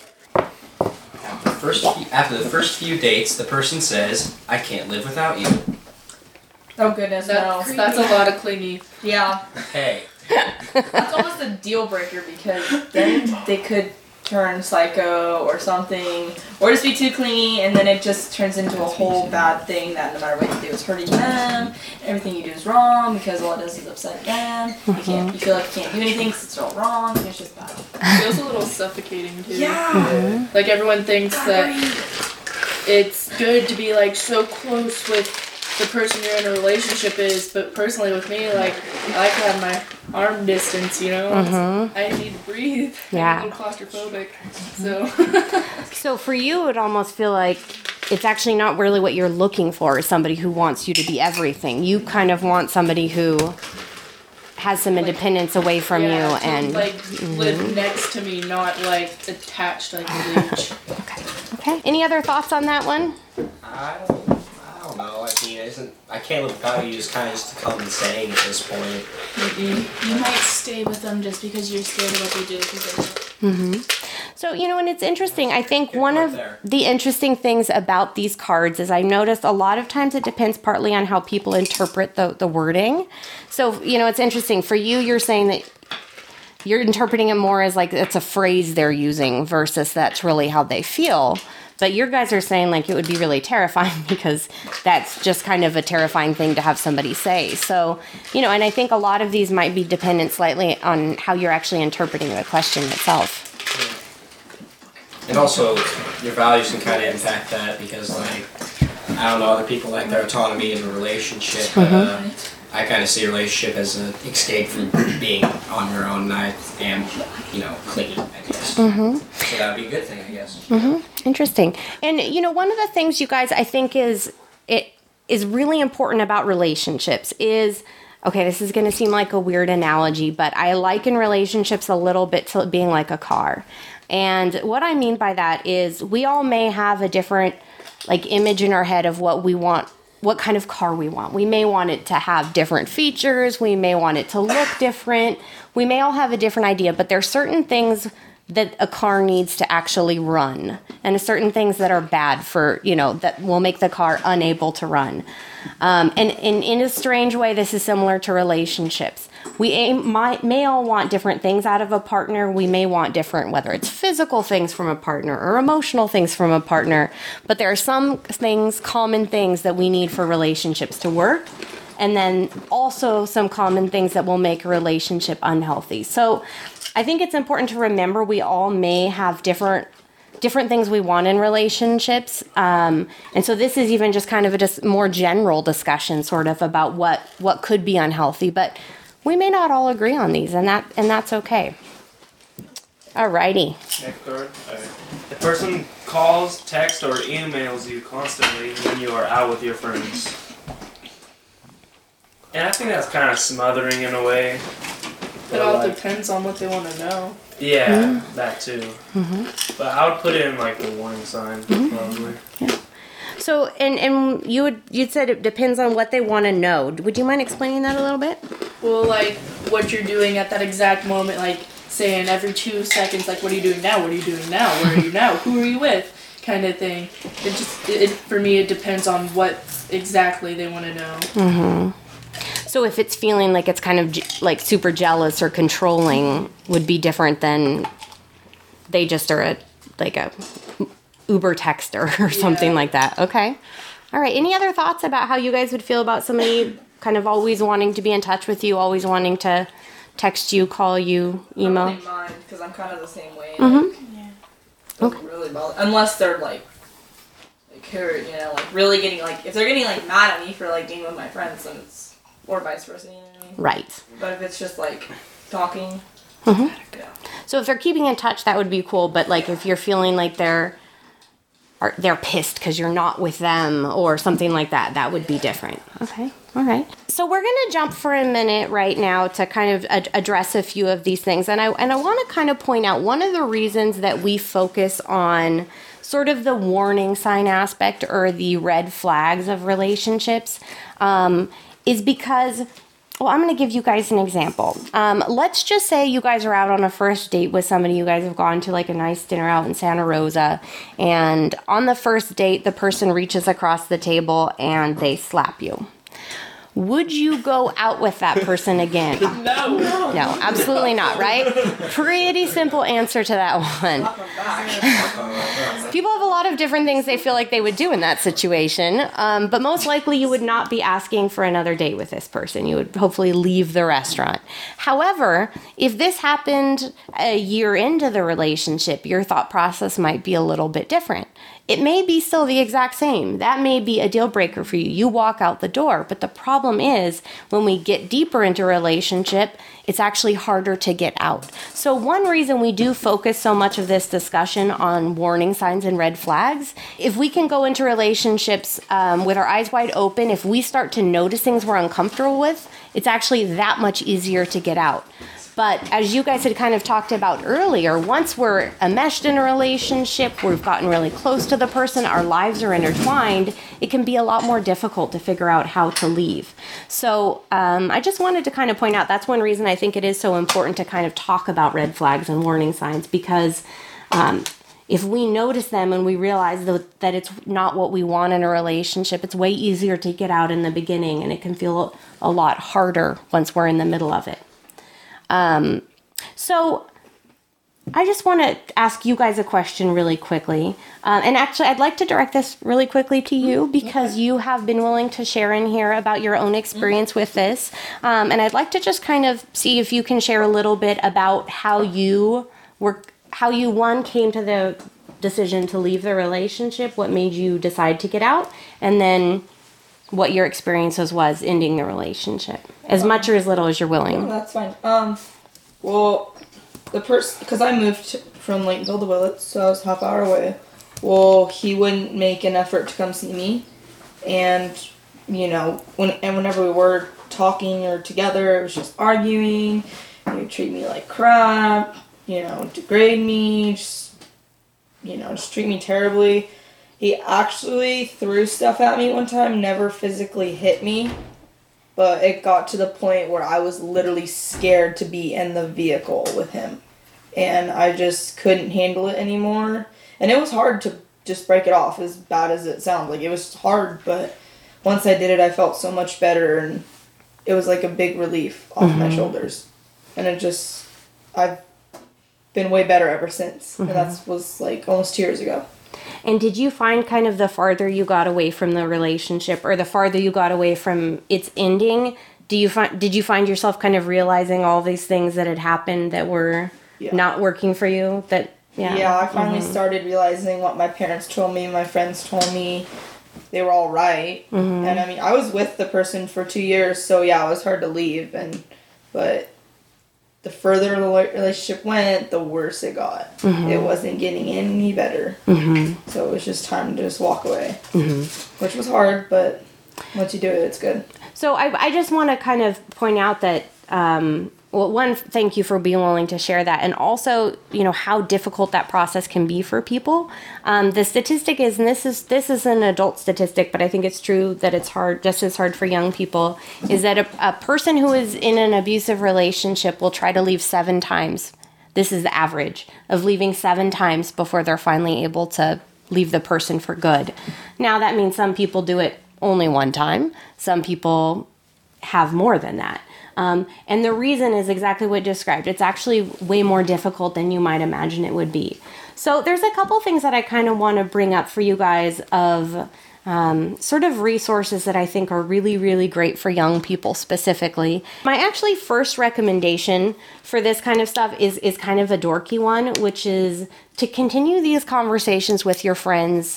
After the first few dates, the person says, "I can't live without you." Oh goodness, no. That's a lot of clingy. Yeah. Hey. That's almost a deal breaker because then they could turn psycho or something, or just be too clingy, and then it just turns into a whole bad thing that no matter what you do is hurting them. Everything you do is wrong because all it does is upset them. You feel like you can't do anything because it's all wrong. It's just bad. It feels a little suffocating too. Yeah. Like everyone thinks that it's good to be like so close with the person you're in a relationship is, but personally with me, like I like to have my arm distance, you know. I need to breathe. Yeah. I'm a little claustrophobic, so. So for you, it would almost feel like it's actually not really what you're looking for, is somebody who wants you to be everything. You kind of want somebody who has some independence away from you and live next to me, not like attached like a leech. Okay. Any other thoughts on that one? I don't know. I mean, I can't live without you. Is kind of just a common saying at this point. You might stay with them just because you're scared of what they do. So, you know, and it's interesting. I think one of the interesting things about these cards is I noticed a lot of times it depends partly on how people interpret the wording. So, you know, it's interesting. For you, you're saying that you're interpreting it more as like it's a phrase they're using versus that's really how they feel. But your guys are saying like it would be really terrifying because that's just kind of a terrifying thing to have somebody say. So, you know, and I think a lot of these might be dependent slightly on how you're actually interpreting the question itself. And also, your values can kind of impact that because, like, I don't know, other people like their autonomy in a relationship. I kind of see a relationship as an escape from being on your own, and I am, you know, clingy, I guess. So that would be a good thing, I guess. Interesting. And, you know, one of the things you guys, I think is really important about relationships is, okay, this is going to seem like a weird analogy, but I liken relationships a little bit to being like a car. And what I mean by that is we all may have a different, like, image in our head of what we want, what kind of car we want. We may want it to have different features. We may want it to look different. We may all have a different idea, but there are certain things that a car needs to actually run and certain things that are bad for, you know, that will make the car unable to run. And in a strange way, this is similar to relationships. We may all want different things out of a partner. We may want different, whether it's physical things from a partner or emotional things from a partner. But there are some things, common things that we need for relationships to work. And then also some common things that will make a relationship unhealthy. So I think it's important to remember we all may have different things we want in relationships. And so this is even just kind of a more general discussion sort of about what could be unhealthy. But we may not all agree on these, and that's okay. Alrighty. Next card. The person calls, texts, or emails you constantly when you are out with your friends. And I think that's kind of smothering in a way. It all depends on what they want to know. Yeah, that too. But I would put it in like the warning sign, probably. Yeah. So, and you'd said it depends on what they want to know. Would you mind explaining that a little bit? Well, like what you're doing at that exact moment, like saying every 2 seconds, like what are you doing now? What are you doing now? Where are you now? Who are you with? Kind of thing. For me, it depends on what exactly they want to know. So if it's feeling like it's kind of like super jealous or controlling, would be different than they just are a Uber texter or something like that. Okay. All right. Any other thoughts about how you guys would feel about somebody kind of always wanting to be in touch with you, always wanting to text you, call you, email? I don't really mind because I'm kind of the same way. Like, doesn't really bother unless they're like who are, you know, like really getting like, if they're getting like mad at me for like being with my friends, then it's, or vice versa, you know what I mean? Right. But if it's just like talking, Mm-hmm. yeah. So if they're keeping in touch, that would be cool. But like if you're feeling like they're pissed because you're not with them or something like that, that would be different. Okay. All right. So we're going to jump for a minute right now to kind of address a few of these things. And I want to kind of point out one of the reasons that we focus on sort of the warning sign aspect or the red flags of relationships is because, well, I'm going to give you guys an example. Let's just say you guys are out on a first date with somebody. You guys have gone to like a nice dinner out in Santa Rosa. And on the first date, the person reaches across the table and they slap you. Would you go out with that person again? No. No, absolutely not, right? Pretty simple answer to that one. People have a lot of different things they feel like they would do in that situation, but most likely you would not be asking for another date with this person. You would hopefully leave the restaurant. However, if this happened a year into the relationship, your thought process might be a little bit different. It may be still the exact same. That may be a deal breaker for you. You walk out the door, but the problem is when we get deeper into a relationship, it's actually harder to get out. So one reason we do focus so much of this discussion on warning signs and red flags, if we can go into relationships with our eyes wide open, if we start to notice things we're uncomfortable with, it's actually that much easier to get out. But as you guys had kind of talked about earlier, once we're enmeshed in a relationship, we've gotten really close to the person, our lives are intertwined, it can be a lot more difficult to figure out how to leave. So I just wanted to kind of point out that's one reason I think it is so important to kind of talk about red flags and warning signs, because if we notice them and we realize that it's not what we want in a relationship, it's way easier to get out in the beginning, and it can feel a lot harder once we're in the middle of it. So I just want to ask you guys a question really quickly. And actually, I'd like to direct this really quickly to you because you have been willing to share in here about your own experience with this. And I'd like to just kind of see if you can share a little bit about how you came to the decision to leave the relationship, what made you decide to get out, and then what your experiences was ending the relationship, as much or as little as you're willing. No, that's fine. Well, the person, because I moved from Laytonville to Willits, so I was half hour away. Well, he wouldn't make an effort to come see me, and you know, whenever we were talking or together, it was just arguing. He would treat me like crap, you know, degrade me, just treat me terribly. He actually threw stuff at me one time, never physically hit me, but it got to the point where I was literally scared to be in the vehicle with him. And I just couldn't handle it anymore. And it was hard to just break it off, as bad as it sounds. Like, it was hard, but once I did it, I felt so much better, and it was like a big relief off my shoulders. And I've been way better ever since. And that was like almost 2 years ago. And did you find kind of the farther you got away from the relationship, or the farther you got away from its ending, did you find yourself kind of realizing all these things that had happened that were not working for you? Yeah, I finally started realizing what my parents told me, my friends told me. They were all right. And I mean, I was with the person for 2 years, so yeah, it was hard to leave. But the further the relationship went, the worse it got. It wasn't getting any better. So it was just time to just walk away. Which was hard, but once you do it, it's good. So I just want to kind of point out that, well, one, thank you for being willing to share that. And also, you know, how difficult that process can be for people. The statistic is, and this is an adult statistic, but I think it's true that it's hard, just as hard for young people, is that a person who is in an abusive relationship will try to leave 7 times. This is the average of leaving 7 times before they're finally able to leave the person for good. Now, that means some people do it only 1 time. Some people have more than that. And the reason is exactly what you described. It's actually way more difficult than you might imagine it would be. So there's a couple things that I kind of want to bring up for you guys of sort of resources that I think are really, really great for young people specifically. My actually first recommendation for this kind of stuff is kind of a dorky one, which is to continue these conversations with your friends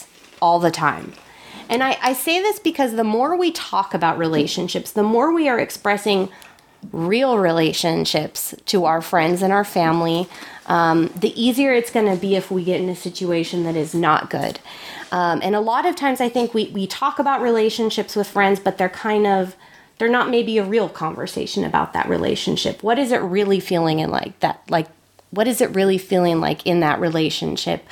all the time. And I say this because the more we talk about relationships, the more we are expressing real relationships to our friends and our family, the easier it's going to be if we get in a situation that is not good. And a lot of times I think we talk about relationships with friends, but they're not maybe a real conversation about that relationship. What is it really feeling in like that? Like, what is it really feeling like in that relationship?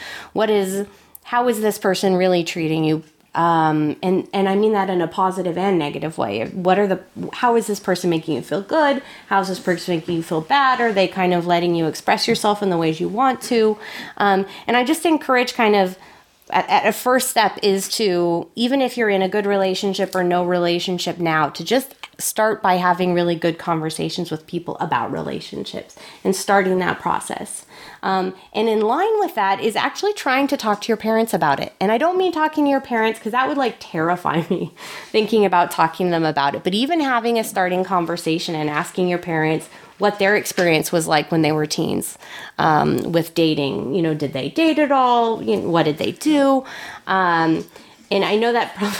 How is this person really treating you? And I mean that in a positive and negative way. How is this person making you feel good? How is this person making you feel bad? Are they kind of letting you express yourself in the ways you want to? And I just encourage kind of at a first step is to, even if you're in a good relationship or no relationship now, to just start by having really good conversations with people about relationships and starting that process. And in line with that is actually trying to talk to your parents about it. And I don't mean talking to your parents because that would like terrify me, thinking about talking to them about it. But even having a starting conversation and asking your parents what their experience was like when they were teens with dating. You know, did they date at all? You know, what did they do? And I know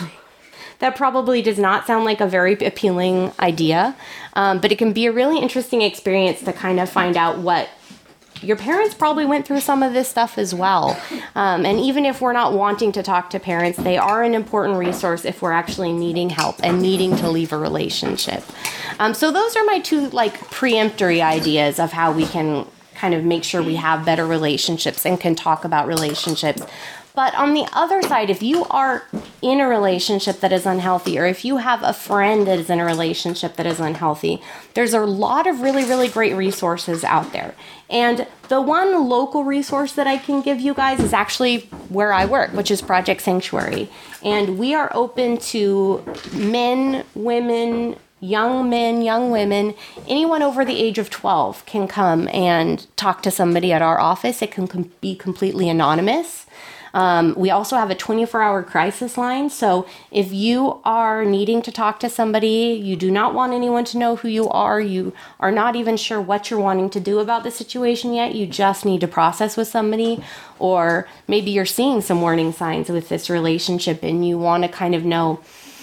that probably does not sound like a very appealing idea, but it can be a really interesting experience to kind of find out what your parents probably went through some of this stuff as well. And even if we're not wanting to talk to parents, they are an important resource if we're actually needing help and needing to leave a relationship. So those are my two like preemptory ideas of how we can kind of make sure we have better relationships and can talk about relationships. But on the other side, if you are in a relationship that is unhealthy, or if you have a friend that is in a relationship that is unhealthy, there's a lot of really, really great resources out there. And the one local resource that I can give you guys is actually where I work, which is Project Sanctuary. And we are open to men, women, young men, young women, anyone over the age of 12 can come and talk to somebody at our office. It can be completely anonymous. We also have a 24-hour crisis line. So if you are needing to talk to somebody, you do not want anyone to know who you are not even sure what you're wanting to do about the situation yet, you just need to process with somebody, or maybe you're seeing some warning signs with this relationship and you want to kind of know,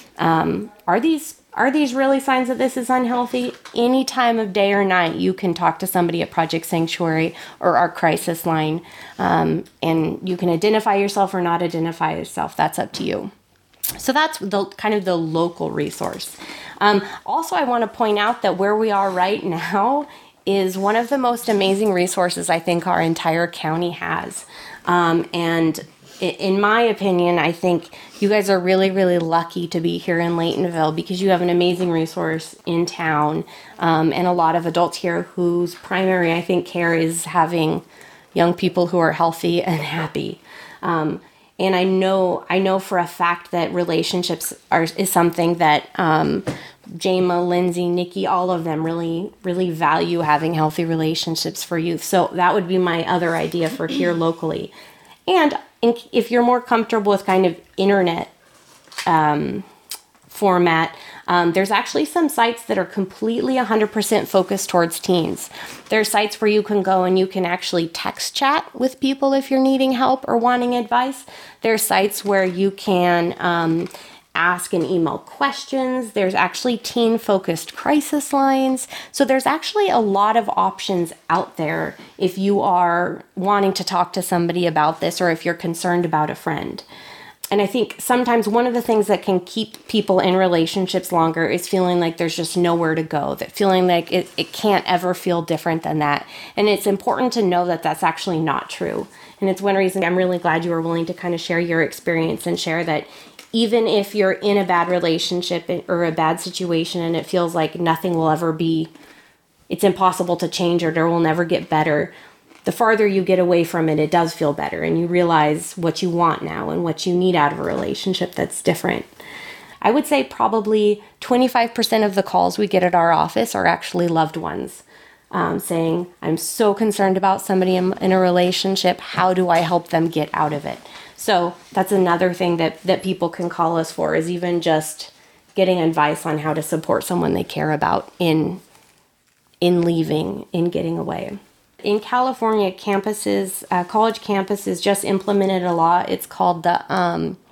are these really signs that this is unhealthy? Any time of day or night, you can talk to somebody at Project Sanctuary or our crisis line, and you can identify yourself or not identify yourself. That's up to you. So that's the kind of the local resource. Also, I want to point out that where we are right now is one of the most amazing resources I think our entire county has. And in my opinion, I think you guys are really, really lucky to be here in Laytonville because you have an amazing resource in town, and a lot of adults here whose primary, I think, care is having young people who are healthy and happy. And I know for a fact that relationships is something that Jama, Lindsay, Nikki, all of them really, really value having healthy relationships for youth. So that would be my other idea for here locally. And if you're more comfortable with kind of internet format, there's actually some sites that are completely 100% focused towards teens. There are sites where you can go and you can actually text chat with people if you're needing help or wanting advice. There are sites where you can ask and email questions. There's actually teen-focused crisis lines. So there's actually a lot of options out there if you are wanting to talk to somebody about this or if you're concerned about a friend. And I think sometimes one of the things that can keep people in relationships longer is feeling like there's just nowhere to go, that feeling like it can't ever feel different than that. And it's important to know that that's actually not true. And it's one reason I'm really glad you were willing to kind of share your experience and share that even if you're in a bad relationship or a bad situation and it feels like nothing will ever be, it's impossible to change or it will never get better, the farther you get away from it, it does feel better. And you realize what you want now and what you need out of a relationship that's different. I would say probably 25% of the calls we get at our office are actually loved ones saying, I'm so concerned about somebody in a relationship. How do I help them get out of it? So that's another thing that people can call us for, is even just getting advice on how to support someone they care about in leaving, in getting away. In California, campuses, college campuses just implemented a law. It's called the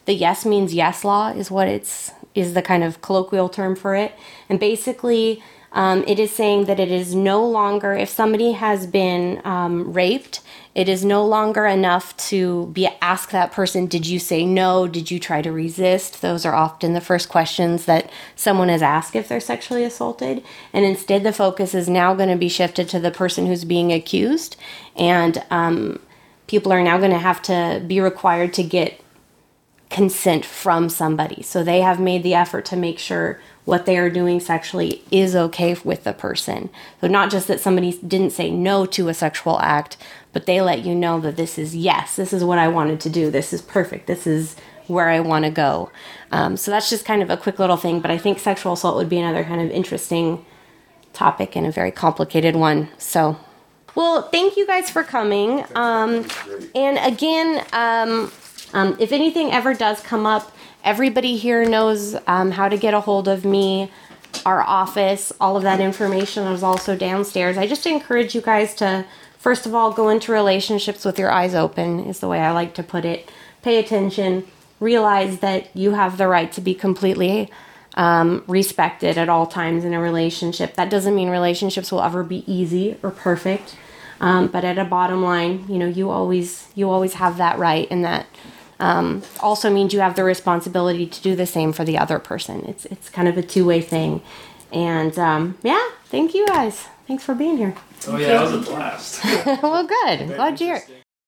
The yes means yes law is what is the kind of colloquial term for it. And basically, it is saying that it is no longer, if somebody has been raped, it is no longer enough to ask that person, did you say no? Did you try to resist? Those are often the first questions that someone is asked if they're sexually assaulted. And instead, the focus is now going to be shifted to the person who's being accused. And people are now going to have to be required to get consent from somebody. So they have made the effort to make sure what they are doing sexually is okay with the person. So not just that somebody didn't say no to a sexual act, but they let you know that this is yes, this is what I wanted to do. This is perfect. This is where I want to go. So that's just kind of a quick little thing, but I think sexual assault would be another kind of interesting topic and a very complicated one. So, well, thank you guys for coming. And again, if anything ever does come up, everybody here knows how to get a hold of me, our office, all of that information is also downstairs. I just encourage you guys to, first of all, go into relationships with your eyes open, is the way I like to put it. Pay attention. Realize that you have the right to be completely respected at all times in a relationship. That doesn't mean relationships will ever be easy or perfect. But at a bottom line, you always have that right, and that also means you have the responsibility to do the same for the other person. It's kind of a two-way thing. And thank you guys. Thanks for being here. Oh yeah, that was a blast. Well, good. Glad you're here.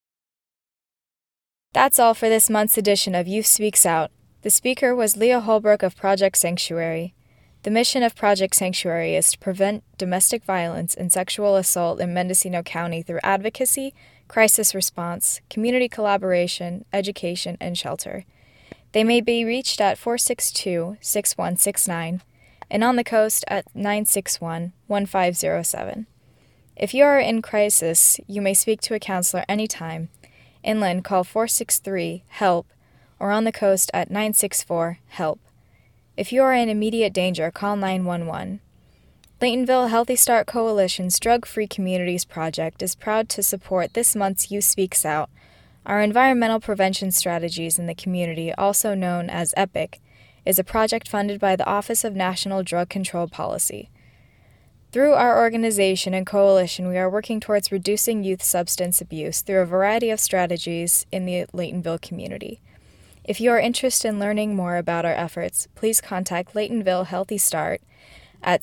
That's all for this month's edition of Youth Speaks Out. The speaker was Leah Holbrook of Project Sanctuary. The mission of Project Sanctuary is to prevent domestic violence and sexual assault in Mendocino County through advocacy, crisis response, community collaboration, education, and shelter. They may be reached at 462-6169 and on the coast at 961-1507. If you are in crisis, you may speak to a counselor anytime. Inland, call 463-HELP or on the coast at 964-HELP. If you are in immediate danger, call 911. Laytonville Healthy Start Coalition's Drug-Free Communities Project is proud to support this month's Youth Speaks Out, our environmental prevention strategies in the community, also known as EPIC, is a project funded by the Office of National Drug Control Policy. Through our organization and coalition, we are working towards reducing youth substance abuse through a variety of strategies in the Laytonville community. If you are interested in learning more about our efforts, please contact Laytonville Healthy Start at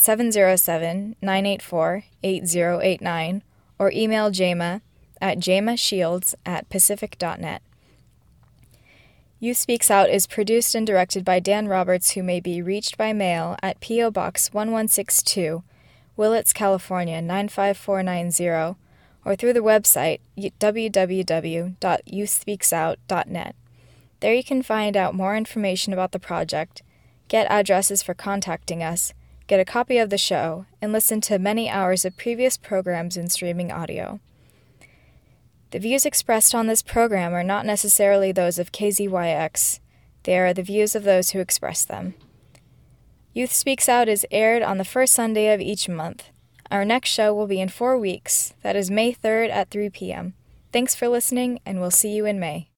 707-984-8089 or email Jama at jamashields@pacific.net. Youth Speaks Out is produced and directed by Dan Roberts, who may be reached by mail at P.O. Box 1162, Willits, California 95490, or through the website www.youthspeaksout.net. There you can find out more information about the project, get addresses for contacting us, get a copy of the show, and listen to many hours of previous programs in streaming audio. The views expressed on this program are not necessarily those of KZYX. They are the views of those who express them. Youth Speaks Out is aired on the first Sunday of each month. Our next show will be in 4 weeks. That is May 3rd at 3 p.m. Thanks for listening, and we'll see you in May.